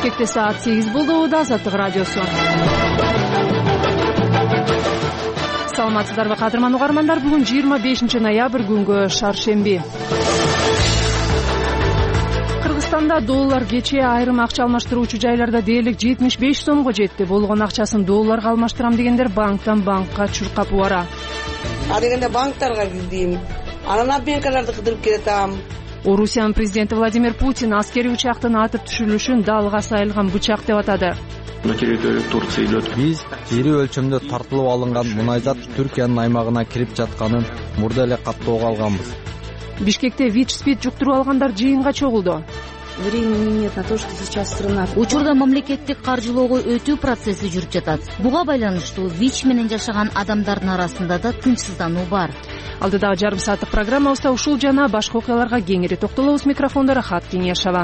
Бишкекте саат 8 болду. Да, Азаттык радиосу. Саламатсыздарбы, кадырман угармандар. Бүгүн 25 ноябрь күнгө шаршемби. Кыргызстанда доллар кечээ айрым акча алмаштыруучу жайларда дээрлик 75 сомго жетти. Болгон акчасын долларга алмаштырам дегендер банктан банкка чуркап убара. Дегенде банктарга кирдим. Анан обменкаларды кыдырып келатам. Орусиянын президенти Владимир Путин аскери учактын атып түшүрүлүшүн далга сайылган бычак деп атады. Биз ири өлчөмдө тартылып алынган мунайзат Түркиянын аймагына кирип жатканын мурда эле каттоого алганбыз. Бишкекте ВИЧ-СПИД жуктуруп алгандар жыйынга чогулду. Времени нет на то, что сейчас страна. Учурда мамлекеттик каржылоого өтүү процесси жүрүп жатат. Буга байланыштуу ВИЧ менен жашаган адамдардын арасында да тынчсыздануу бар. Алдыдагы жарым сааттык программабызда ушул жана башка окуяларга кеңири токтолобуз. Микрофондо Рахат Кеңешова.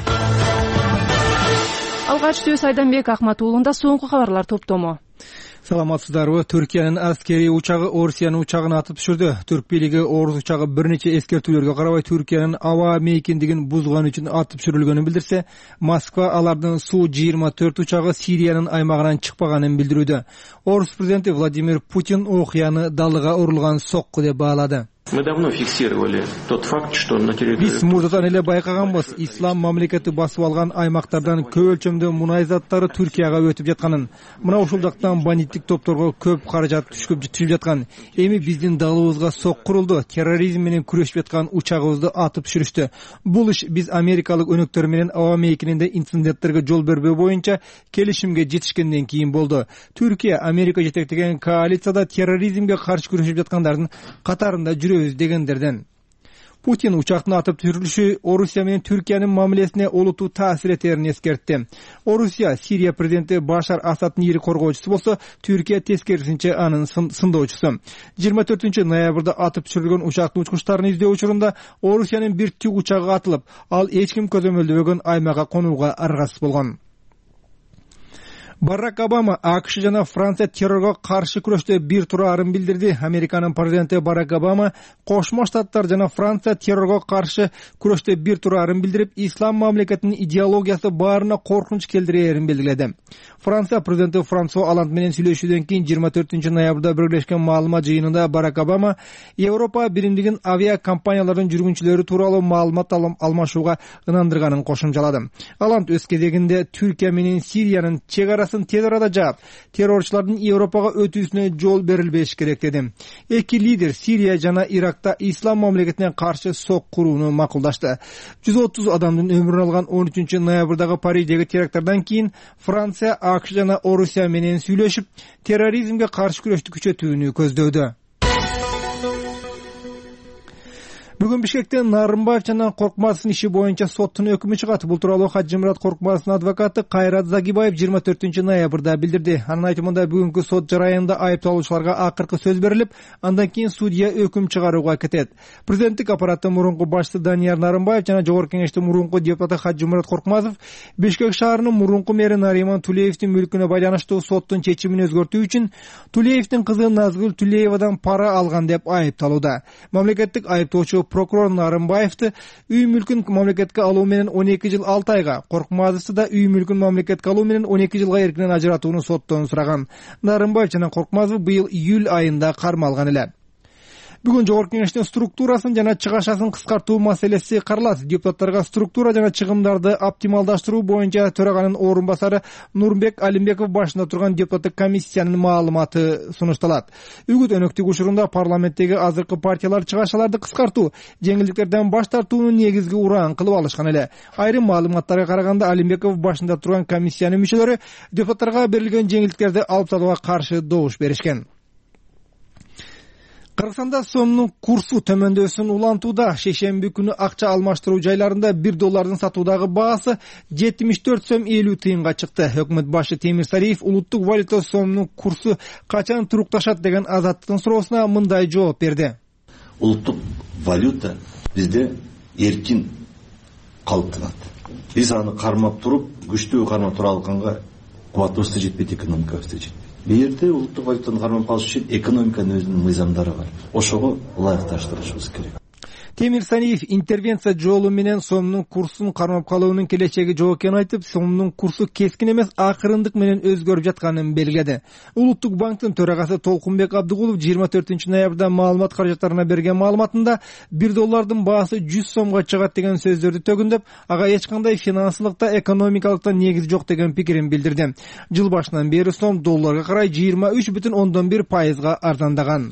Алгач Сөз Айданбек Акматуулунда соңку кабарлар топтому. Саламатсыздарбы. Түркиянын аскери учагы Орусиянын учагын атып түшүрдү. Түрк бийлиги Орус учагы бир нече эскертүүлөргө карабай Түркиянын аба мейкиндигин бузган үчүн атып түшүрүлгөнүн билдирсе, Москва алардын Су-24 учагы Сириянын аймагынан чыкпаганын билдирүүдө. Орус президенти Владимир Путин окуяны далыга урулган сокку деп баалады. Мы давно фиксировали тот факт, что на территории... Биз мурдатан эле байкаганбыз. Ислам мамлекети басып алган аймактардан көп өлчөмдө мунай заттары Түркияга өтүп жатканын, мына ушул жактан бандиттик топторго көп каражат түшүп жаткан. Эми биздин далыбызга сок курулду. Терроризм менен күрөшүп жаткан учагыбызды атып түшүрүштү. Бул иш биз америкалык өнөктөр менен аба мейкининде инциденттерге жол бербөө боюнча келишимге жетишкенден кийин болду. Түркия Америка жетектеген коалицияда терроризмге каршы күрөшүп жаткандардын катарында дегендерден. Путин учактын атып түшүрүлүшү Орусия менен Түркиянын мамилесине олуттуу таасир этерин эскертти. Орусия Сирия президенти Башар Асаддын ири коргоочусу болсо, Түркия тескерисинче анын сындоочусу. 24 ноябрда атып түшүрүлгөн учактын учкучтарын издөө учурунда Орусиянын бир тик учагы атылып, ал эч ким көзөмөлдөбөгөн аймакка конууга аргасыз болгон. Барак Обама АКШ жана Франция террорго каршы күрөштө бир тураарын билдирди. Американын президенти Барак Обама Кошмо Штаттар жана Франция террорго каршы күрөштө бир тураарын билдирип, ислам мамлекетинин идеологиясы баарына коркунуч келтирээрин белгиледи. Франция президенти Франсуа Оланд менен сүйлөшүүдөн кийин 24 ноябрда Биргелешкен маалымат жыйынында Барак Обама Европа биримдигин авиа компаниялардын жүргүнчүлөрү тууралуу маалымат алмашууга ынандырганын кошумчалады. Оланд өз кезегинде Түркия менен Сириянын чек арасын тез арада жаап, террорчулардын Европага өтүүсүнө жол берилбеш керек деди. Эки лидер Сирия жана Иракта ислам мамлекетине каршы сок курууну макулдашты. 130 адамдын өмүрүн алган 13 ноябрдагы Париждеги теракттардан кийин Франция, АКШ жана Орусия менен сүйлөшүп, терроризмге каршы күрөштү күчөтүүнү көздөдү. Бүгүн Бишкекте Нарымбаев жана Коркмазовдун иши боюнча соттун өкүмү чыгат. Бул тууралуу Хаджимурат Коркмазовдун адвокаты Кайрат Загибаев 24 ноябрда билдирди. Анын айтымында бүгүнкү сот жарайында айыпталуучуларга акыркы сөз берилип, андан кийин судья өкүм чыгарууга кетет. Президенттик аппараттын мурунку башчысы Данияр Нарымбаев жана Жогорку Кеңештин мурунку депутаты Хаджимурат Коркмазов Бишкек шаарынын мурунку мэри Нариман Тулеевдин мүлкүнө байланыштуу соттун чечимин өзгөртүү үчүн Тулеевдин кызы Назгүл Тулеевадан пара алган деп айыпталууда. Мамлекеттик айыптоочу прокурор Нарымбаевди үй мүлкүн мамлекетке алуу менен 12 жыл 6 айга, Коркмазовду да үй мүлкүн мамлекетке алуу менен 12 жылга эркинен ажыратууну соттон сураган. Нарымбаев жана Коркмазов быйыл июль айында кармалган эле. Бүгүн Жогорку Кеңештин структурасын жана чыгашасын кыскартуу маселеси каралат. Депутаттарга структура жана чыгымдарды оптималдаштыруу боюнча төраганын орун басары Нурбек Алимбеков башында турган депутаттык комиссиянын маалыматы сунушталат. Үгүт өнөктүк учурунда парламенттеги азыркы партиялар чыгашаларды кыскартуу, жеңилдиктерден баш тартууну негизги ураан кылып алышкан эле. Айрым маалыматтарга караганда Алимбеков башында турган комиссиянын мүчөлөрү депутаттарга берилген жеңилдиктерди алып салууга каршы добуш беришкен. Кыргызстанда сомдун курсу төмөндөсүн улантууда. Шейшемби күнү акча алмаштыруу жайларында $1 сатуудагы баасы 74 сом 50 тыйынга чыкты. Өкмөт башы Темир Сариев улуттук валюта сомунун курсу качан турукташат деген Азаттыктын суроосуна мындай жооп берди. Улуттук валюта бизде эркин калыптанат. Биз аны кармап туруп, күчтүү кармап тура алганга кубатыбыз да жетпейт, экономикабыз да жетпейт. Бирде улуттук валютаны кармап калыш үчүн экономиканын өзүнүн мыйзамдары бар. Ошого ылайыкташтырышыбыз керек. Темир Саниев интервенция жолу менен сомдун курсун кармап калуунун келечеги жок экенин айтып, сомдун курсу кескин эмес акырындык менен өзгөрүп жатканын белгиледи. Улуттук банктын төрагасы Толкунбек Абдыгулов 24 ноябрда маалымат каражаттарына берген маалыматында $1 баасы 100 сомго чыгат деген сөздөрдү төгүндөп, ага эч кандай финансылыкта, экономикалыкта негизи жок деген пикирин билдирди. Жыл башынан бери сом долларга карай 23,1% арзандаган.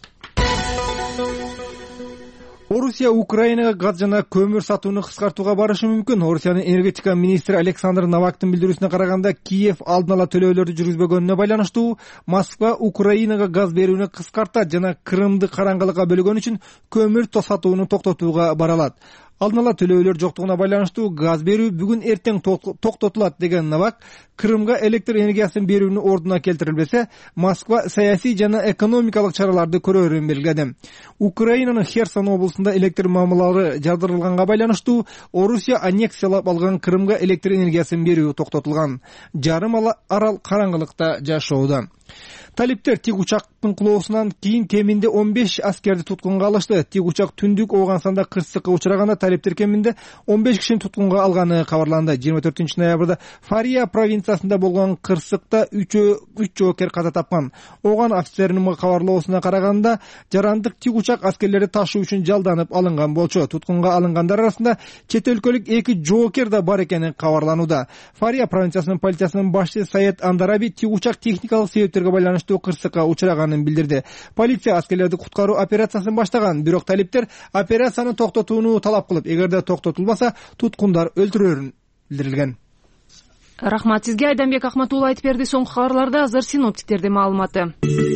Орусия Украинага газ жана көмүр сатууну кыскартууга барышы мүмкүн. Орусиянын энергетика министри Александр Новактын билдирүүсүнө караганда, Киев алдын ала төлөөлөрдү жүргүзбөгөнүнө байланыштуу Москва Украинага газ берүүнү кыскартат жана Крымды караңгылыкка бөлгөн үчүн көмүр сатууну токтотууга бара алат. Алдын ала төлөөлөр жоктугуна байланыштуу газ берүү бүгүн эртең токтотулат деген Новак, Крымга электр энергиясын берүүнүн ордуна келтирилбесе, Москва саясий жана экономикалык чараларды көрөрүн белгиледи. Украинанын Херсон облусунда электр мамылалары жардырылганга байланыштуу Орусия аннексиялап алган Крымга электр энергиясын берүү токтотулган. Жарым арал караңгылыкта жашоодо. Талиптер тик учактын кулоосунан кийин кеминде 15 аскерди туткунга алышты. Тик учак түндүк Оогансанда кырсыкка учураганда талиптер кеминде 15 кишини туткунга алганы кабарланды. 24 ноябрда Фария провинциясында болгон кырсыкта 3 жоокер каза тапкан. Ооган офицеринин кабарлоосуна караганда, жарандык тик учак аскерлерди ташуу үчүн жалданып алынган болчу. Туткунга алынгандар арасында чет өлкөлүк 2 жоокер да бар экени кабарланууда. Фария провинциясынын полициясынын башчысы Саед Андараби тик учак техникалык себептерге байланыштуу кырсыкка учураганын билдирди. Полиция аскерлерди куткаруу операциясын баштаган, бирок талиптер операцияны токтотууну талап кылып, эгерде токтотулбаса, туткундар өлтүрөөрүн билдирилген. Рахмат сизге, Айданбек Акматулла айтып берди. Соңку кабарларда азыр синоптиктердин маалыматы.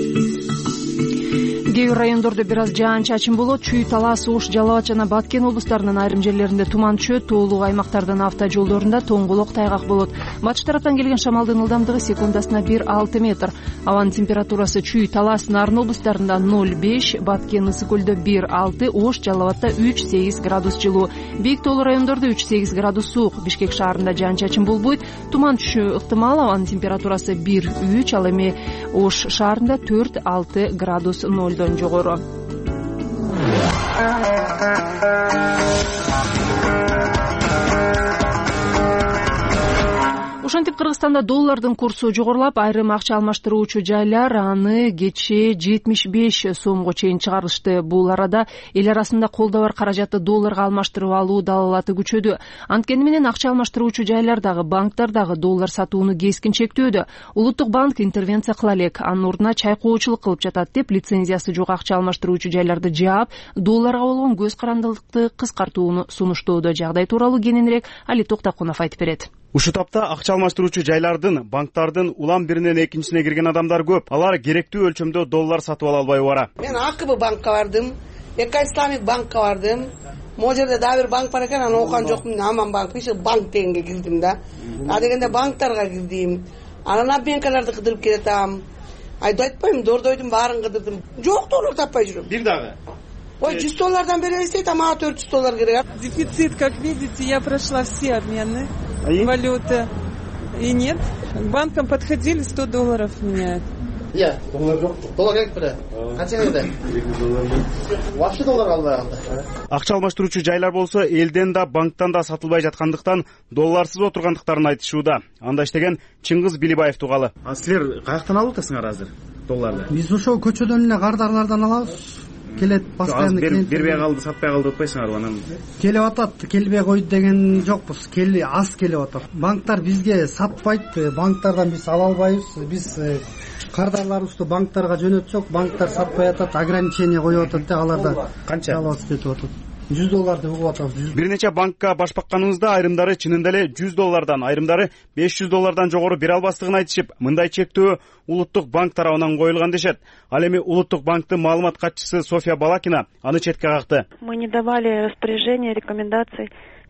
Кээ бир райондордо бир аз жаан-чачын болот. Чүй, Талас, Ош, Жалал Абад жана Баткен облустарынын айрым жерлеринде туман түшөт. Тоолук аймактардын автожолдорунда тоңголок тайгак болот. Батыш тараптан келген шамалдын ылдамдыгы секундасына 1,6 метр. Абанын температурасы Чүй, Талас, Нарын облустарында 0,5, Баткен, Ысык көлдө 1,6, Ош, Жалал Абадта 3,8 градус жылуу. Бийик тоолуу райондордо 3,8 градус суук. Бишкек шаарында жаан-чачын болбойт. Туман түшүү ыктымал. Абанын температурасы 1,3, ал эми Ош шаарында 4,6 градус нолдон жогору. Ошентип Кыргызстанда доллардын курсу жогорулап, айрым акча алмаштыруучу жайлар аны кечээ 75 сомго чейин чыгарышты. Бул арада эл арасында колдо бар каражатты долларга алмаштырып алуу далалаты күчөдү. Анткени менен акча алмаштыруучу жайлардагы, банктардагы доллар сатууну кескин чектөөдө. Улуттук банк интервенция кыла элек, анын ордуна чайкоочулук кылып жатат деп лицензиясы жок акча алмаштыруучу жайларды жаап, долларга болгон көз карандылыкты кыскартууну сунуштоодо. Жагдай тууралуу кененирээк Али Токтакунов айтып берет. Ушул тапта акча алмаштыруучу жайлардын, банктардын улам биринен экинчисине кирген адамдар көп. Алар керектүү өлчөмдө доллар сатып ала албай бара. Мен АКБ банкка бардым, Экоисламик банкка бардым. Могу жерде дагы бир банк бар экен, аны окуган жокмун. Аман банк, иши банк дегенге кирдим да. А дегенде банктарга кирдим. Анан обменкаларды кыдырып келатам. Айтпайм, дордойдун баарын кыдырдым. Жок доллар таппай жүрөм. Бир дагы. Ой, $100 беребиз дейт, ама $400 керек. Дефицит, как видите, я прошла все обмены валюты. И нет. К банкам подходили, $100 меняют. Иә, доллар жоқ. Доллар керек бірі. Қанша еді? Вообще доллар албай қалды. Акча алмаштыруучу жайлар болсо элден да банктан да сатылбай жаткандыктан долларсыз отургандыктарын айтышууда. Анда иштеген Чыңгыз Билибаев тугалы. Силер каяктан алып атасыңар азыр долларды? Биз ошол көчөдөн эле кардарлардан алабыз. Келет постоянно клиент. Бербей калды, сатпай калды деп атпайсыңарбы анан? Келип атат, келбей койду деген жокпуз. Аз келип атат. Банктар бизге сатпайт, банктардан биз ала албайбыз. Биз кардарларыбызды банктарга жөнөтсөк, банктар сатпай атат, ограничение коюп атат да, аларда канча жалгыз кетип атат. $100 деп угуп атабыз. Бир нече банкка баш бакканыбызда айрымдары чынында эле $100, айрымдары $500 жогору бере албастыгын айтышып, мындай чектөө улуттук банк тарабынан коюлган дешет. Ал эми улуттук банктын маалымат катчысы София Балакина аны четке какты. Мы не давали распоряжения, рекомендаций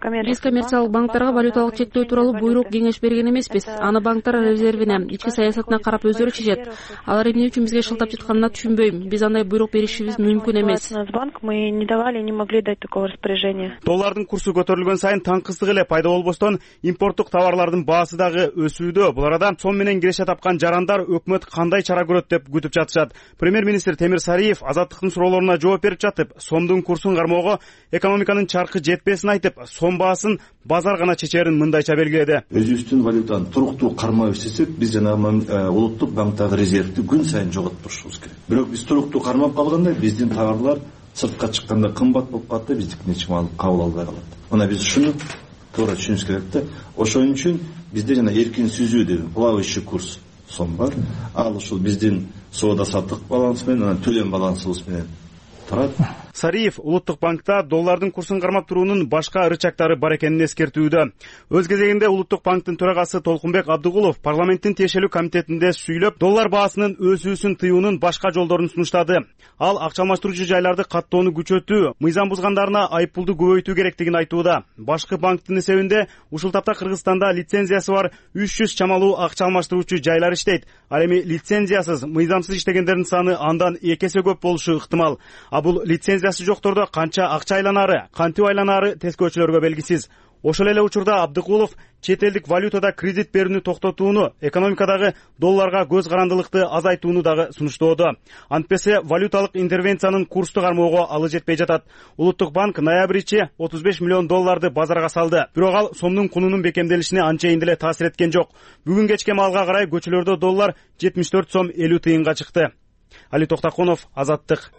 Биз коммерциялык банктарга валюталык чектөө тууралуу буйрук кеңеш берген эмеспиз. Аны банктар резервине, ички саясатына карап өздөрү чечет. Алар эмне үчүн бизге шылтап жатканын түшүнбөйм. Биз андай буйрук беришибиз мүмкүн эмес. Мы не давали, не могли дать такого распоряжения. Доллардын курсу көтөрүлгөн сайын таңкыстык эле пайда болбостон импорттук товарлардын баасы дагы өсүүдө. Бул арада сом менен киреше тапкан жарандар өкмөт кандай чара көрөт деп күтүп жатышат. Премьер-министр Темир Сариев Азаттыктын суроолоруна жооп берип жатып, сомдун курсун кармоого экономиканын чаркы жетпесин айтып, сом баасын базар гана чечерин мындайча белгиледи. Өзүбүздүн валютаны туруктуу кармап иштесек, биз жанагы улуттук банктагы резервди күн сайын жоготпошубуз керек. Бирок биз туруктуу кармап калганда биздин товарлар сыртка чыкканда кымбат болуп калат да, биздикине чыгып кабыл албай калат. Мына биз ушуну туура түшүнүш керек да. Ошон үчүн бизде жана эркин сүзүү деген плавающий курс сом бар. Ал ушул биздин соода саттык баланс менен, анан төлөм балансыбыз менен турат. Сариев улуттук банкта доллардын курсун кармап туруунун башка ырычактары бар экенин эскертүүдө. Өз кезегинде улуттук банктын төрагасы Толкунбек Абдыгулов парламенттин тиешелүү комитетинде сүйлөп, доллар баасынын өсүүсүн тыюунун башка жолдорун сунуштады. Ал акча алмаштыруучу жайларды каттоону күчөтүү, мыйзам бузгандарына айыппулду көбөйтүү керектигин айтууда. Башкы банктын эсебинде ушул тапта Кыргызстанда лицензиясы бар 300 чамалуу акча алмаштыруучу жайлар иштейт. Ал эми лицензиясыз, мыйзамсыз иштегендердин саны андан 2 эсе көп болушу ыктымал. А бул лицензиясы жоктордо канча акча айланары, кантип айланары тескөөчүлөргө белгисиз. Ошол эле учурда Абдыкулов чет элдик валютада кредит берүүнү токтотууну, экономикадагы долларга көз карандылыкты азайтууну дагы сунуштоодо. Антпесе валюталык интервенциянын курсту кармоого алы жетпей жатат. Улуттук банк ноябрь ичи 35 миллион долларды базарга салды. Бирок ал сомдун кунунун бекемделишине анчейин деле таасир эткен жок. Бүгүн кечке малга карай көчөлөрдө доллар 74 сом 50 тыйынга чыкты. Али Токтакунов, Азаттык.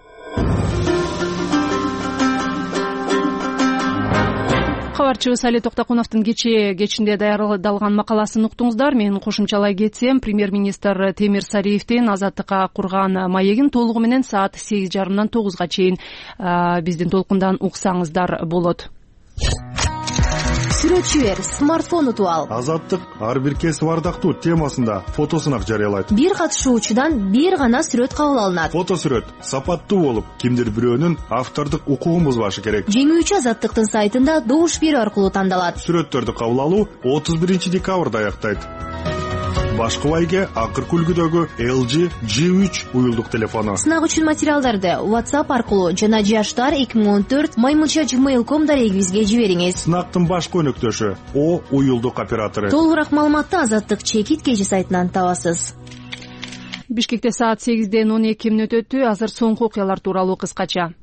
Кабарчыбыз Али Токтакуновдун кечинде даярдалган макаласын уктуңуздар. Мен кошумчалай кетсем, премьер-министр Темир Сариевдин Азаттыкка курган маегин толугу менен саат 8:30 9 чейин биздин толкундан уксаңыздар болот. Сүрөтчүлөр смартфон утуп ал. Азаттык ар бир кесип ардактуу темасында фотосунак жарыялайт. Бир катышуучудан бир гана сүрөт кабыл алынат. Фото сүрөт сапаттуу болуп, кимдир бирөөнүн автордук укугун бузбашы керек. Жеңүүчү Азаттыктын сайтында добуш берүү аркылуу тандалат. Сүрөттөрдү кабыл алуу 31 декабрда аяктайт. Башкы байге акыркы үлгүдөгү LG G3 уюлдук телефону. Сынак үчүн материалдарды WhatsApp аркылуу жана жаштар 2014 @gmail.com дарегибизге жибериңиз. Сынактын башкы өнөктөшү О уюлдук оператору. Толугураак маалыматты Азаттык чекит кежи сайтынан табасыз. Бишкекте саат 8:12 өтү. Азыр соңку окуялар тууралуу кыскача.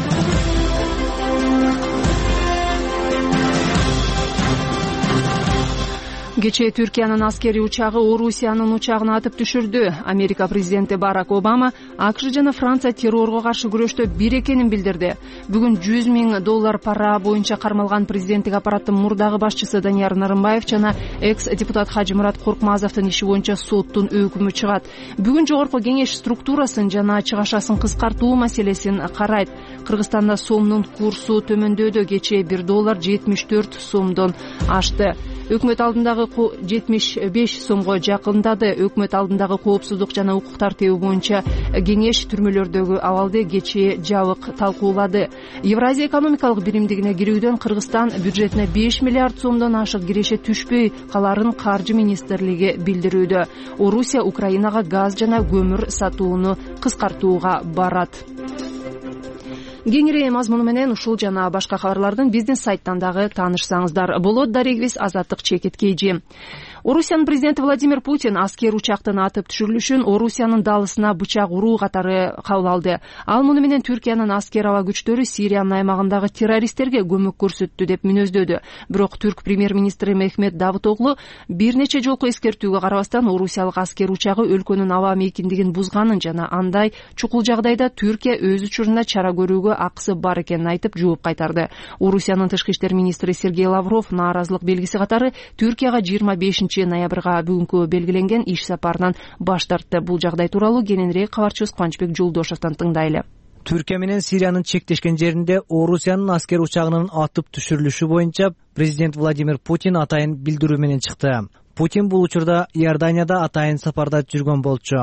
Кечээ Түркиянын аскери учагы Орусиянын учагын атып түшүрдү. Америка президенти Барак Обама АКШ жана Франция террорго каршы күрөштө бир экенин билдирди. Бүгүн 100 000 доллар пара боюнча кармалган президенттик аппараттын мурдагы башчысы Данияр Нарымбаев жана экс-депутат Хажымурат Коркмазовдун иши боюнча соттун өкүмү чыгат. Бүгүн жогорку кеңеш структурасын жана чыгашасын кыскартуу маселесин карайт. Кыргызстанда сомдун курсу төмөндөдө. Кечээ 1 доллар 74 сомдон ашты. Өкмөт алдындагы 75 сомго жакындады. Өкмөт алдындагы коопсуздук жана укук тартиби боюнча кеңеш түрмөлөрдөгү абалды кечээ жабык талкуулады. Евразия экономикалык биримдигине кирүүдөн Кыргызстан бюджетине 5 миллиард сомдон ашык киреше түшпөй каларын каржы министрлиги билдирүүдө. Орусия Украинага газ жана көмүр сатууну кыскартууга барат. Кеңири мазмуну менен ушул жана башка кабарлардын биздин сайттан дагы таанышсаңыздар болот. Дарегибиз Азаттык чекит KG. Орусиянын президенти Владимир Путин аскер учактын атып түшүрүлүшүн Орусиянын далысына бычак уруу катары кабыл алды. Ал муну менен Түркиянын аскер аба күчтөрү Сириянын аймагындагы террористтерге көмөк көрсөттү деп мүнөздөөдү. Бирок түрк премьер-министри Мехмет Давутоглу бир нече жолку эскертүүгө карабастан Орусиялык аскер учагы өлкөнүн аба мейкиндигин бузганын жана андай чукул жагдайда Түркия өз учурунда чара көрүүгө акысы бар экенин айтып жооп кайтарды. Орусиянын тышкы иштер министри Сергей Лавров нааразылык белгиси катары Түркияга 25 ноябрга бүгүнкү белгиленген иш сапарынан баш тартты. Бул жагдай тууралуу кененирээк кабарчыбыз Кубанычбек Жолдошовдон тыңдайлы. Түркия менен Сириянын чектешкен жеринде Орусиянын аскер учагынын атып түшүрүлүшү боюнча президент Владимир Путин атайын билдирүү менен чыкты. Путин бул учурда Иорданияда атайын сапарда жүргөн болчу.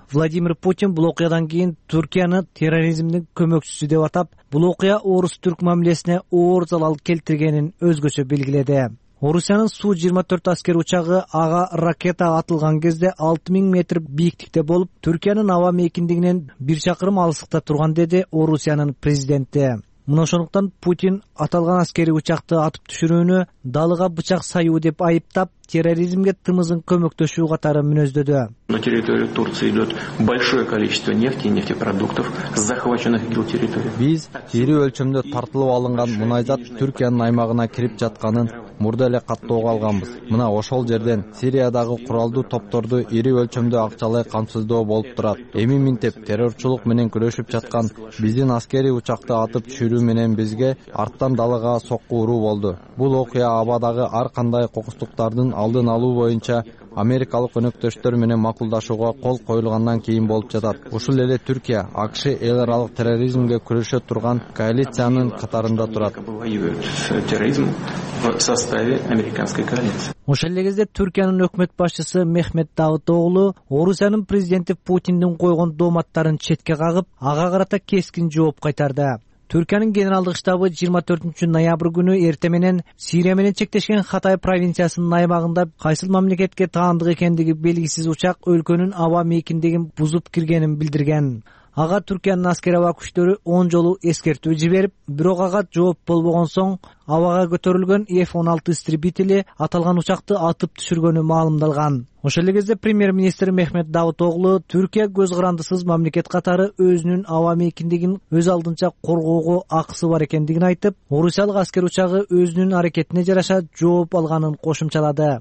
Владимир Путин бул окуядан кийин Түркияны терроризмдин көмөкчүсү деп атап, бул окуя орус-түрк мамилесине оор залал келтиргенин өзгөчө белгиледи. Орусиянын Су-24 аскер учагы ага ракета атылган кезде 6000 метр бийиктикте болуп, Түркиянын аба мейкиндигинен 1 чакырым алыстыкта турган, деди Орусиянын президенти. Мына ошондуктан Путин аталган аскери учакты атып түшүрүүнү далыга бычак саюу деп айыптап, терроризмге тымызын көмөктөшүү катары мүнөздөдү. На территорию Турции идет большое количество нефти и нефтепродуктов, захваченных ИГИЛ территорий. Биз ири өлчөмдө тартылып алынган мунайзат Түркиянын аймагына кирип жатканын мурда эле каттоого алганбыз. Мына ошол жерден Сириядагы куралдуу топторду ири өлчөмдө акчалай камсыздоо болуп турат. Эми минтеп террорчулук менен күрөшүп жаткан биздин аскери учакты атып түшүрүү менен бизге арттан далыга сокку уруу болду. Бул окуя абадагы ар кандай кокустуктардын алдын алуу боюнча америкалык өнөктөштөр менен макулдашууга кол коюлгандан кийин болуп жатат. Ушул эле Түркия АКШ эл аралык терроризмге күрөшө турган коалициянын катарында турат. Терроризм в составе американской коалиции. Ошол эле кезде Түркиянын өкмөт башчысы Мехмет Давутоглу Орусиянын президенти Путиндин койгон дооматтарын четке кагып, ага карата кескин жооп кайтарды. Түркиянын генералдык штабы 24 ноябрь күнү эрте менен Сирия менен чектешкен Хатай провинциясынын аймагында кайсыл мамлекетке таандык экендиги белгисиз учак өлкөнүн аба мейкиндигин бузуп киргенин билдирген. Ага Түркиянын аскер аба күчтөрү 10 жолу эскертүү жиберип, бирок ага жооп болбогон соң абага көтөрүлгөн F-16 истребители аталган учакты атып түшүргөнү маалымдалган. Ошол эле кезде премьер-министр Мехмет Давутоглу Түркия көз карандысыз мамлекет катары өзүнүн аба мейкиндигин өз алдынча коргоого акысы бар экендигин айтып, орусиялык аскер учагы өзүнүн аракетине жараша жооп алганын кошумчалады.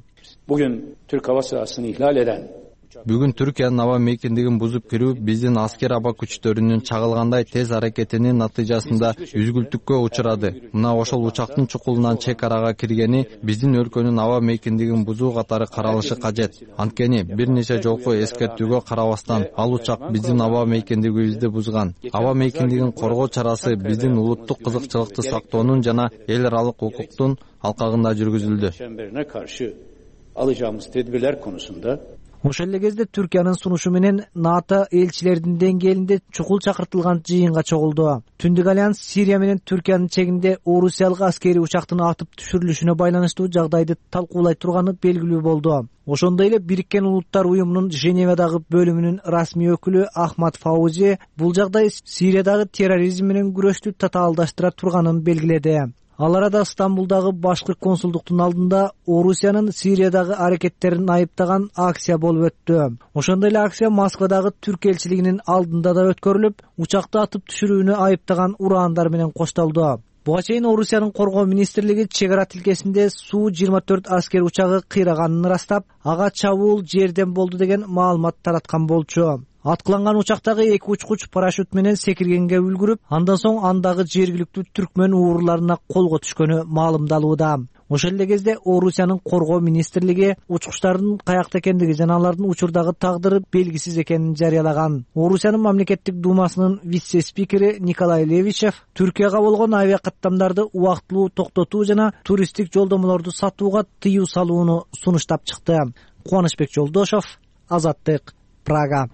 Бүгүн Түркиянын аба мейкиндигин бузуп кирүү биздин аскер аба күчтөрүнүн чагылгандай тез аракетинин натыйжасында үзгүлтүккө учурады. Мына ошол учактын чукулунан чек арага киргени биздин өлкөнүн аба мейкиндигин бузуу катары каралышы кажет. Анткени бир нече жолку эскертүүгө карабастан ал учак биздин аба мейкиндигибизди бузган. Аба мейкиндигин коргоо чарасы биздин улуттук кызыкчылыкты сактоонун жана эл аралык укуктун алкагында жүргүзүлдү. Ошол эле кезде Түркиянын сунушу менен НАТО элчилердин деңгээлинде чукул чакыртылган жыйынга чогулду. Түндүк альянс Сирия менен Түркиянын чегинде орусиялык аскери учактын атып түшүрүлүшүнө байланыштуу жагдайды талкуулай турганы белгилүү болду. Ошондой эле Бириккен Улуттар уюмунун Женевадагы бөлүмүнүн расмий өкүлү Ахмад Фаузи бул жагдай Сириядагы терроризм менен күрөштү татаалдаштыра турганын белгиледи. Ал арада Стамбулдагы башкы консулдуктун алдында Орусиянын Сириядагы аракеттерин айыптаган акция болуп өттү. Ошондой эле акция Москвадагы түрк элчилигинин алдында да өткөрүлүп, учакты атып түшүрүүнү айыптаган ураандар менен коштолду. Буга чейин Орусиянын коргоо министрлиги чек ара тилкесинде Су-24 аскер учагы кыйраганын ырастап, ага чабуул жерден болду деген маалымат тараткан болчу. Аткыланган учактагы эки учкуч парашют менен секиргенге үлгүрүп, андан соң андагы жергиликтүү түркмөн ууруларына колго түшкөнү маалымдалууда. Ошол эле кезде Орусиянын коргоо министрлиги учкучтардын каякта экендиги жана алардын учурдагы тагдыры белгисиз экенин жарыялаган. Орусиянын мамлекеттик думасынын вице-спикери Николай Левичев Түркияга болгон авиа каттамдарды убактылуу токтотуу жана туристтик жолдомолорду сатууга тыюу салууну сунуштап чыкты. Кубанычбек Жолдошов, Азаттык, Прага.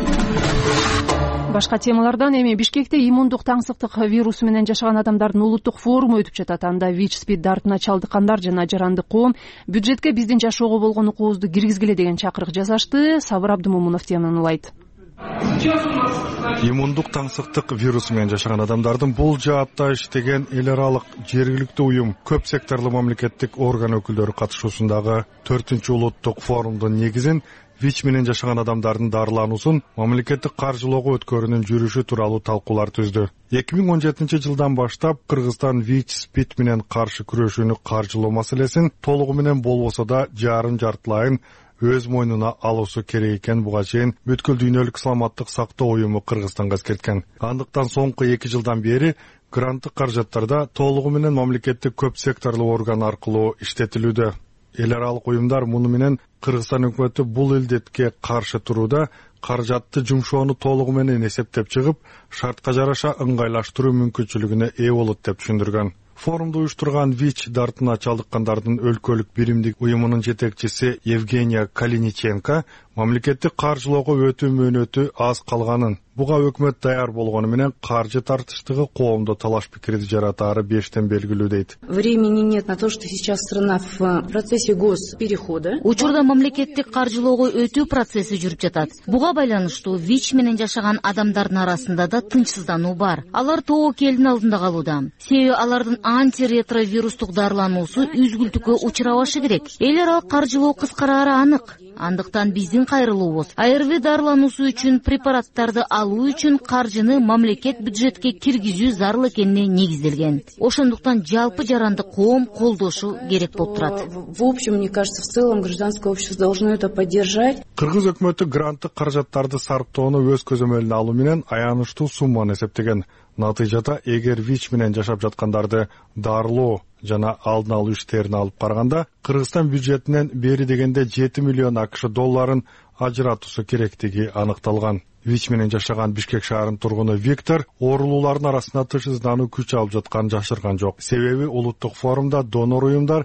Башка темалардан эми Бишкекте иммундук таңсыктык вирусу менен жашаган адамдардын улуттук форуму өтүп жатат. Анда ВИЧ-СПИД дартына чалдыккандар жана жаранды коом бюджетке биздин жашоого болгон укуубузду киргизгиле деген чакырык жасашты. Сабыр Абдымомунов теманы улайт. Иммундук таңсыктык вирусу менен жашаган адамдардын бул жаапта иштеген эл аралык жергиликтүү уюм көп секторлуу мамлекеттик орган өкүлдөрү катышуусундагы 4-чү улуттук форумдун негизин ВИЧ менен жашаган адамдардын дарылануусун мамлекеттик каржылоого өткөрүүнүн жүрүшү тууралуу талкуулар түздү. 2017 жылдан баштап Кыргызстан ВИЧ-СПИД менен каршы күрөшүүнү каржылоо маселесин толугу менен болбосо да жартылайын өз мойнуна алуусу керек экен буга чейин бүткүл дүйнөлүк саламаттык сактоо уюму Кыргызстанга эскерткен. Андыктан соңку 2 жылдан бери гранттык каражаттарда толугу менен мамлекеттик көп секторлуу орган аркылуу иштетилүүдө. Эл аралык уюмдар муну менен Кыргызстан өкмөтү бул илдетке каршы турууда каражатты жумшоону толугу менен эсептеп чыгып, шартка жараша ыңгайлаштыруу мүмкүнчүлүгүнө ээ болот деп түшүндүргөн. Форумду уюштурган ВИЧ дартына чалдыккандардын өлкөлүк биримдик уюмунун жетекчиси Евгения Калиниченко мамлекеттик каржылоого өтүү мөөнөтү аз калганын, буга өкмөт даяр болгону менен каржы тартыштыгы коомдо талаш пикирди жаратаары бештен белгилүү дейт. Времени нет на то, что сейчас страна в процессе госперехода. Учурда мамлекеттик каржылоого өтүү процесси жүрүп жатат. Буга байланыштуу ВИЧ менен жашаган адамдардын арасында да тынчсыздануу бар. Алар тобокелдин алдында калууда. Себеби алардын антиретровирустук дарылануусу үзгүлтүккө учурабашы керек. Эл аралык каржылоо кыскарары анык. Андыктан биздин кайрылуубуз АРВ дарылануусу үчүн препараттарды алуу үчүн каржыны мамлекет бюджетке киргизүү зарыл экенине негизделген. Ошондуктан жалпы жарандык коом колдошу керек болуп турат. В общем, мне кажется, в целом гражданское общество должно это поддержать. Кыргыз өкмөтү гранттык каражаттарды сарптоону өз көзөмөлүнө алуу менен аянычтуу сумманы эсептеген. Натыйжада эгер ВИЧ менен жашап жаткандарды дарылоо жана алдын алуу иштерине алып караганда, Кыргызстан бюджетинен бери дегенде 7 миллион АКШ долларын ажыратуусу керектиги аныкталган. ВИЧ менен жашаган Бишкек шаарынын тургуну Виктор оорулуулардын арасында тынчсыздануу күч алып жатканын жашырган жок. Себеби улуттук форумда донор уюмдар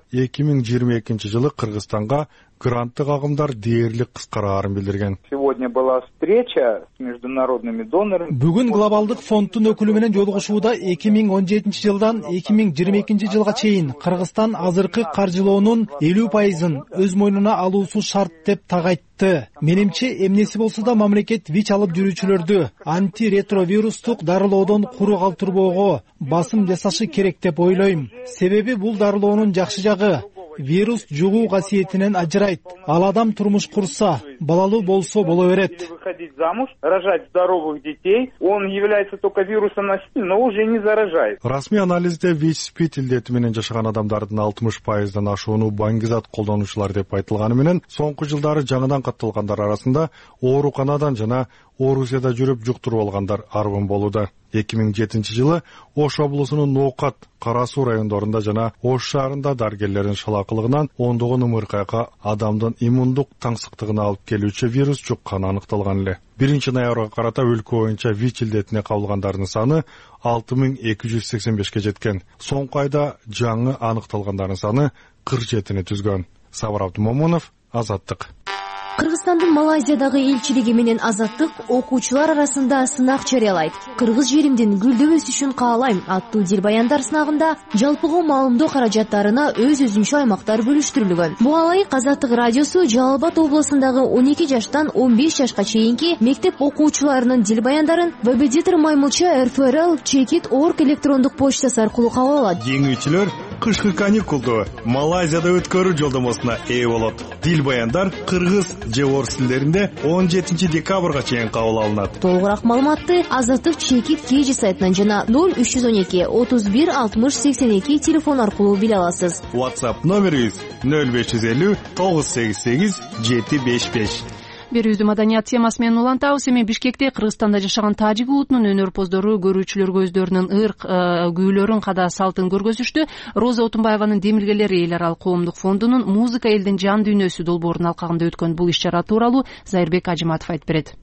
2022 жылы Кыргызстанга гранттык агымдар дээрлик кыскараарын билдирген. Сегодня была встреча с международными донорами. Бүгүн глобалдык фонддун өкүлү менен жолугушууда 2017 жылдан 2022 жылга чейин Кыргызстан азыркы каржылоонун 50%ын өз мойнуна алуусу шарт деп тагайтты. Менимче эмнеси болсо да мамлекет ВИЧ алып жүрүүчүлөрдү антиретровирустук дарылоодон куру калтырбоого басым жасашы керек деп ойлойм. Себеби бул дарылоонун жакшы жагы вирус жугуу касиетинен ажырайт. Ал адам турмуш курса, балалуу болсо боло берет. Выходить замуж, рожать здоровых детей, он является только вирусоносителем, но уже не заражает. Расмий анализде ВИЧ-СПИД илдети менен жашаган адамдардын 60%дан ашууну баңгизат колдонуучулар деп айтылганы менен, соңку жылдары жаңыдан катталгандар арасында ооруканадан жана Орусияда жүрүп жуктуруп алгандар арбын болууда. 2007 жылы Ош облусунун Ноокат, Кара Суу райондорунда жана Ош шаарында дарыгерлердин шалакылыгынан ондогон ымыркайга адамдын иммундук таңсыктыгына алып келүүчү вирус жукканы аныкталган эле. 1-ноябрга карата өлкө боюнча ВИЧ илдетине кабылгандардын саны 6285-ке жеткен. Соңку айда жаңы аныкталгандардын саны 47-ни түзгөн. Сабыр Абдумомунов, Азаттык. Кыргызстандын Малайзиядагы элчилиги менен Азаттык окуучулар арасында сынак жарыялайт. Кыргыз жеримдин гүлдөп өсүшүн каалайм аттуу дилбаяндар сынагында жалпыга маалымдоо каражаттарына өз-өзүнчө аймактар бөлүштүрүлгөн. Буга ылайык Азаттык радиосу Жалал Абад облусундагы 12 жаштан 15 жашка чейинки мектеп окуучуларынын дилбаяндарын Вебедитор Маймылча РФРL@Chekit.org электрондук почтасы аркылуу кабыл алат. Жеңүүчүлөр кышкы каникулду Малайзияда өткөрүү жолдомосуна ээ болот. Дилбаяндар кыргыз же орус тилдеринде 17 декабрга чейин кабыл алынат. Толугураак маалыматты Азаттык Chekit KG сайтынан жана 0312 31 60 82 телефон аркылуу биле аласыз. WhatsApp номерибиз 0550 988 755. Берүүбүздү маданият темасы менен улантабыз. Эми Бишкекте Кыргызстанда жашаган тажик улутунун өнөрпоздору көрүүчүлөргө өздөрүнүн ырк күүлөрүн када салтын көргөзүштү. Роза Отунбаеванын демилгелери эл аралык коомдук фондунун музыка элдин жан дүйнөсү долбоорунун алкагында өткөн бул иш-чара тууралуу Зайырбек Ажыматов айтып берет.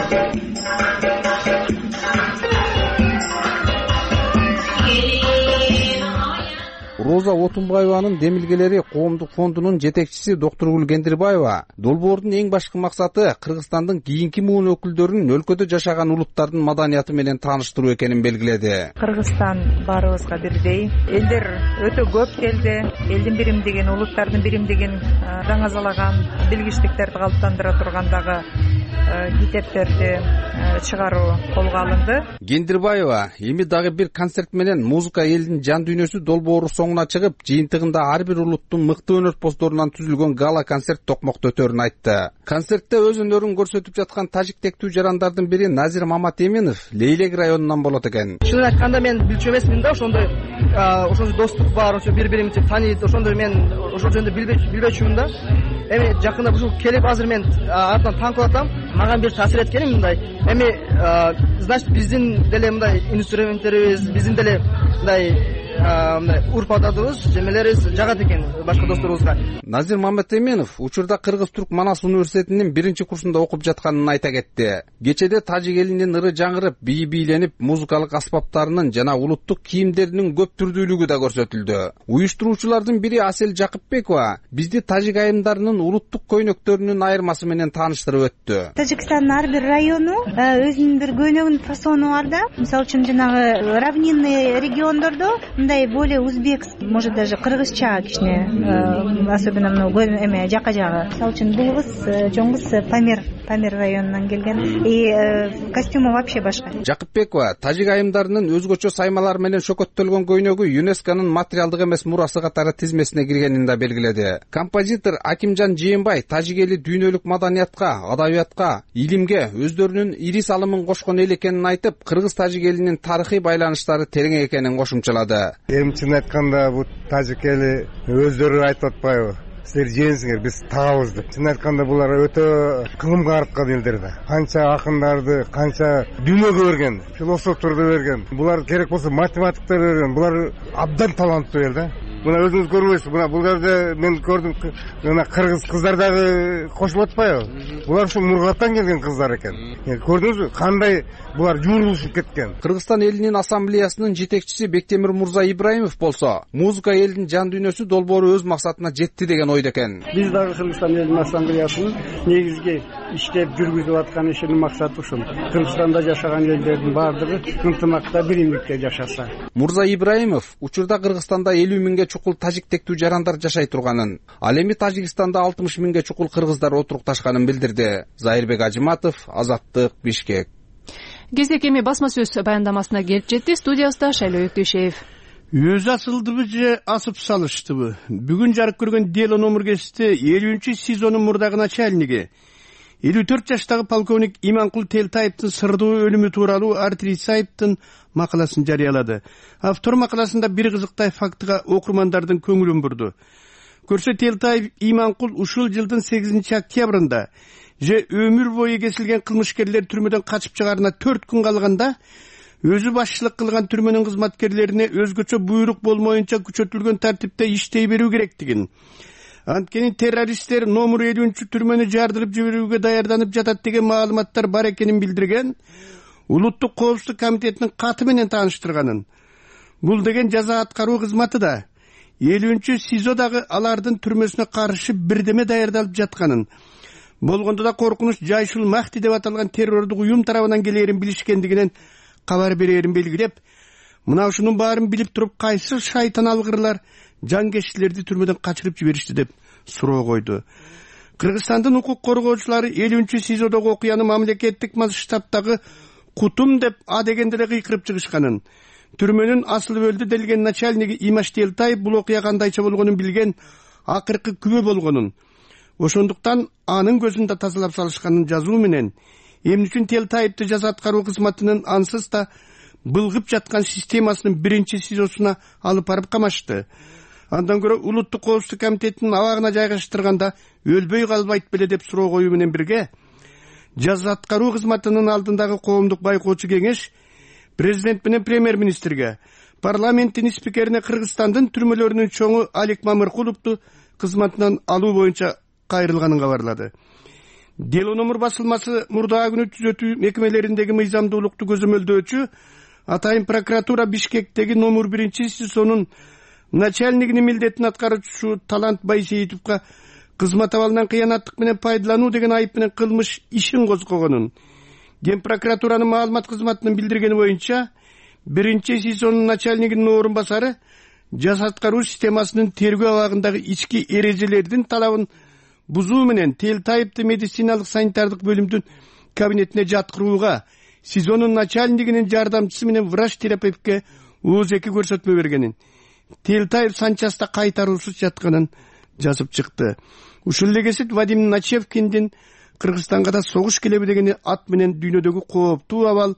Роза Отунбаеванын демилгелери коомдук фондунун жетекчиси Доктургүл Кендирбаева долбоордун эң башкы максаты Кыргызстандын кийинки муун өкүлдөрүн өлкөдө жашаган улуттардын маданияты менен тааныштыруу экенин белгиледи. Кыргызстан баарыбызга бирдей. Элдер өтө көп келди. Элдин биримдигин, улуттардын биримдигин даңазалаган, билгичтиктерди калыптандыра тургандагы китептерди чыгаруу колго алынды. Кендирбаева эми дагы бир концерт менен музыка элдин жан дүйнөсү долбоору соңуна чыгып, жыйынтыгында ар бир улуттун мыкты өнөрпоздорунан түзүлгөн гала концерт токмокто өтөрүн айтты. Концертте өз өнөрүн көрсөтүп жаткан тажик тектүү жарандардын бири Назир Маматеминов Лейлек районунан болот экен. Чынын айтканда мен билчү эмесмин да, ошондой достук бар, ошо бири-биримди тааныйт, ошондой мен ошол жөнүндө билбечүмүн да. Эми жакында ушул келип азыр мен артынан таң кылып атам. Мага бир таасир эткени мындай. Эми значит биздин деле мындай инструменттерибиз, биздин деле мындай мындай урп адатыбыз жемелерибиз жагат экен башка досторубузга. Назир Маматеменов учурда Кыргыз-Түрк Манас университетинин 1-курсунда окуп жатканын айта кетти. Кечеде тажик элинин ыры жаңырып, бии бийленип, музыкалык аспаптарынын жана улуттук кийимдеринин көп түрдүүлүгү да көрсөтүлдү. Уюштуруучулардын бири Асел Жакыпбекова бизди тажик айымдарынын улуттук көйнөктөрүнүн айырмасы менен тааныштырып өттү. Тажикстандын ар бир району өзүнүн бир көйнөгүнүн фасону бар да. Мисалы үчүн жанагы равнинный региондордо мындай более узбек, может даже кыргызча кичине, особенно эме жака жагы. Мисалы үчүн бул кыз чоң кыз Памир районунан келген. И костюму вообще башка. Жакыпбекова тажик айымдарынын өзгөчө саймалар менен шөкөттөлгөн көйнөгү ЮНЕСКОнун материалдык эмес мурасы катары тизмесине киргенин да белгиледи. Композитор Акимжан Жээнбай тажик эли дүйнөлүк маданиятка, адабиятка, илимге өздөрүнүн ири салымын кошкон эл экенин айтып, кыргыз-тажик элинин тарыхый байланыштары терең экенин кошумчалады. Эми чын айтканда бул тажик эли өздөрү айтып атпайбы? Силер жеңсиңер, биз табабыз деп. Чын айтканда булар өтө кылымга арткан элдер да. Канча акындарды, канча дүйнөгө берген, философторду берген. Булар керек болсо математиктер берген. Булар абдан таланттуу эл да. Мына өзүңүз көрбөйсүз. Мына бул жерде мен көрдүм, мына кыргыз кыздар дагы кошулуп атпайбы? Булар ушу Мургаттан келген кыздар экен. Көрдүңүзбү? Кандай булар жуурулушуп кеткен. Кыргызстан элинин ассамблеясынын жетекчиси Бектемир Мурза Ибраимов болсо, музыка элдин жан дүйнөсү долбоору өз максатына жетти деген ойдо экен. Биз дагы Кыргызстан элинин ассамблеясынын негизги иштеп жүргүзүп аткан ишинин максаты ушул. Кыргызстанда жашаган элдердин баардыгы ынтымакта, биримдикте жашаса. Мурза Ибраимов учурда Кыргызстанда 50 миңге чукул тажик тектүү жарандар жашай турганын, ал эми Тажикстанда 60 миңге чукул кыргыздар отурукташканын билдирди. Зайырбек Ажыматов, Азаттык, Бишкек. Кезек эми басма сөз баяндамасына келип жетти. Студиябызда Шайлоо Өктөшеев. Өзү асылдыбы же асып салыштыбы? Бүгүн жарык көргөн дело номер кесте 50-сезонун мурдагы начальниги 54 жаштагы полковник Иманкул Телтаевдин сырдуу өлүмү тууралуу Артиль Исаевдин макаласын жарыялады. Автор макаласында бир кызыктай фактыга окурмандардын көңүлүн бурду. Көрсө Телтаев Иманкул ушул жылдын 8 октябрында же өмүр бою кесилген кылмышкерлер түрмөдөн качып чыгарына 4 күн калганда өзү башчылык кылган түрмөнүн кызматкерлерине өзгөчө буйрук болмоюнча күчөтүлгөн тартипте иштей берүү керектигин, анткени террористтер номер 50 түрмөнү жардырып жиберүүгө даярданып жатат деген маалыматтар бар экенин билдирген, Улуттук коопсуздук комитетинин каты менен тааныштырганын. Бул деген жаза аткаруу кызматы да 50-СИЗОдагы алардын түрмөсүнө каршы бирдеме даярдалып жатканын, болгондо да коркунуч Жайшул Махти деп аталган террордук уюм тарабынан келээрин билишкендигинен кабар берерин белгилеп, мына ушунун баарын билип туруп кайсы шайтан алгырлар жангеччилерди түрмөдөн качырып жиберишти деп суроо койду. Кыргызстандын укук коргоочулары 50-СИЗОдогу окуяны мамлекеттик масштабтагы кутум деп а дегенде эле кыйкырып чыгышканын, түрмөнүн асыл өлдү делген начальниги Имаш Телтаев бул окуя кандайча болгонун билген, акыркы күбө болгонун, ошондуктан анын көзүн да тазалап салышканын жазуу менен эмне үчүн Телтаевди жаза аткаруу кызматынын ансыз да былгып жаткан системасынын 1-СИЗОсуна алып барып камашты. Андан көрө Улуттук коопсуздук комитетинин абагына жайгаштырганда өлбөй калбайт беле деп суроо коюу менен бирге, жаза аткаруу кызматынын алдындагы коомдук байкоочу кеңеш президент менен премьер-министрге, парламенттин спикерине Кыргызстандын түрмөлөрүнүн чоңу Алик Мамыркуловду кызматынан алуу боюнча кайрылганын кабарлады. Дело номер басылмасы мурдагы күнү түзөтүү мекемелериндеги мыйзамдуулукту көзөмөлдөөчү атайын прокуратура Бишкектеги номер 1-СИЗОнун начальнигинин милдетин аткаруучу Талант Байсейитовго кызмат абалынан кыянаттык менен пайдалануу деген айып менен кылмыш ишин козгогонун, Ген прокуратуранын маалымат кызматынын билдиргени боюнча 1-СИЗОнун начальнигинин орун басары жаза аткаруу системасынын тергөө абагындагы ички эрежелердин талабын бузуу менен Телтаевди медициналык санитардык бөлүмдүн кабинетине жаткырууга СИЗОнун начальнигинин жардамчысы менен врач-терапевтке ОЗЕКи көрсөтмө бергенин, Телтаев санчаста кайтаруусуз жатканын жазып чыкты. Ушул эле кесип Вадим Начевкиндин Кыргызстанга да согуш келеби деген ат менен дүйнөдөгү кооптуу абал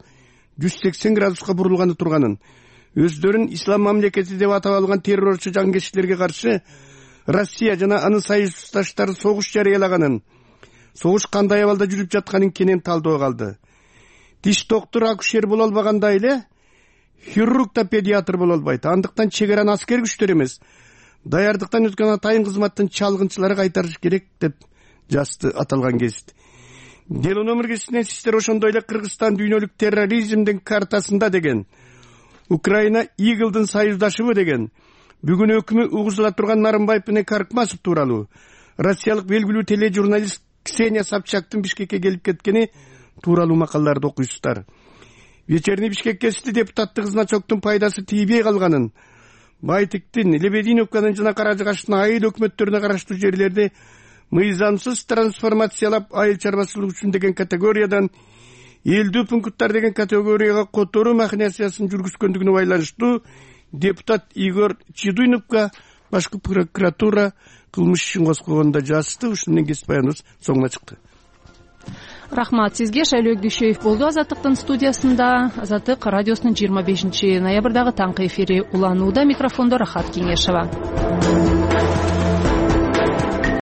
180 градуска бурулганы турганын, өздөрүн ислам мамлекети деп атап алган террорчу жангеччилерге каршы Россия жана анын союздаштары согуш жарыялаганын, согуш кандай абалда жүрүп жатканын кенен талдоо калды. Тиш доктор акушер боло албагандай эле хирург да педиатр боло албайт. Андыктан чек араны аскер күчтөр эмес, даярдыктан өткөн атайын кызматтын чалгынчылары кайтарыш керек деп жазды аталган гезит. Дело номергесинен сиздер ошондой эле Кыргызстан дүйнөлүк терроризмдин картасында деген, Украина Игылдын союздашыбы деген, бүгүн өкүмү угузула турган Нарымбаев менен Карыкмасов тууралуу россиялык белгилүү тележурналист Ксения Собчактын Бишкекке келип кеткени тууралуу макалаларды окуйсуздар. Вечерний Бишкек гезити депутаттык значоктун пайдасы тийбей калганын, Байтиктин, Лебединовканын жана Каражыгаштын айыл өкмөттөрүнө караштуу жерлерди мыйзамсыз трансформациялап айыл чарбачылык үчүн деген категориядан элдүү пункттар деген категорияга которуу махинациясын жүргүзгөндүгүнө байланыштуу депутат Игорь Чедуйновго башкы прокуратура кылмыш ишин козгогонун жазды. Ушул менен кесип баяныбыз соңуна чыкты. Рахмат сизге. Шайлоок Дүйшөев болду Азаттыктын студиясында. Азаттык радиосунун 25 ноябрдагы таңкы эфири уланууда. Микрофондо Рахат Кеңешова.